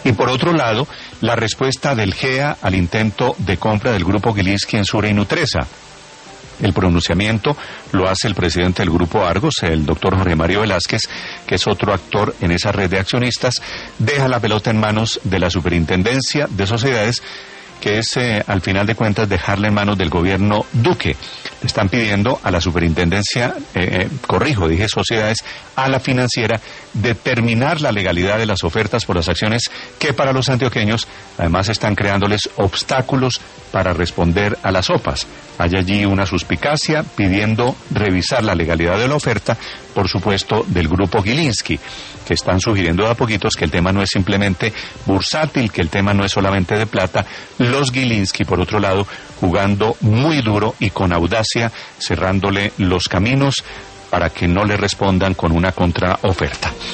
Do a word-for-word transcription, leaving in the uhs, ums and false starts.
Y por otro lado, la respuesta del G E A al intento de compra del grupo Gilinski en Sura y Nutresa. El pronunciamiento lo hace el presidente del Grupo Argos, el doctor Jorge Mario Velázquez, que es otro actor en esa red de accionistas, deja la pelota en manos de la Superintendencia de Sociedades, que es, eh, al final de cuentas, dejarla en manos del gobierno Duque. Le están pidiendo a la superintendencia, eh, eh, corrijo, dije sociedades, a la financiera, determinar la legalidad de las ofertas por las acciones que para los antioqueños, además, están creándoles obstáculos para responder a las O P As. Hay allí una suspicacia pidiendo revisar la legalidad de la oferta, por supuesto, del grupo Gilinski, que están sugiriendo de a poquitos que el tema no es simplemente bursátil, que el tema no es solamente de plata. Los Gilinski, por otro lado, jugando muy duro y con audacia, cerrándole los caminos para que no le respondan con una contraoferta.